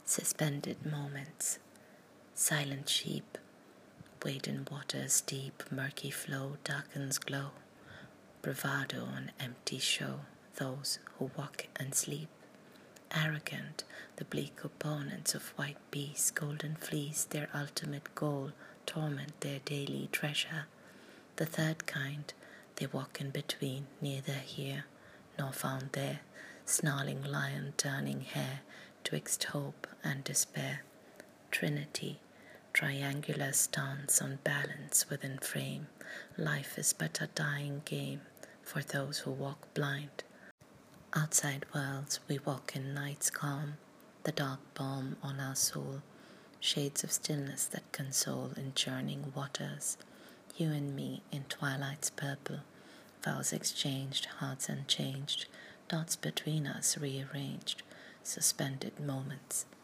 Suspended moments, silent sheep, wade in waters deep, murky flow darkens glow, bravado on empty show, those who walk and sleep. Arrogant, the bleak opponents of white beasts, golden fleece, their ultimate goal, torment their daily treasure. The third kind, they walk in between, neither here nor found there, snarling lion turning hair, twixt hope and despair. Trinity, triangular stance on balance within frame. Life is but a dying game for those who walk blind. Outside worlds we walk in night's calm, the dark balm on our soul, shades of stillness that console in churning waters. You and me in twilight's purple, vows exchanged, hearts unchanged, dots between us rearranged, suspended moments.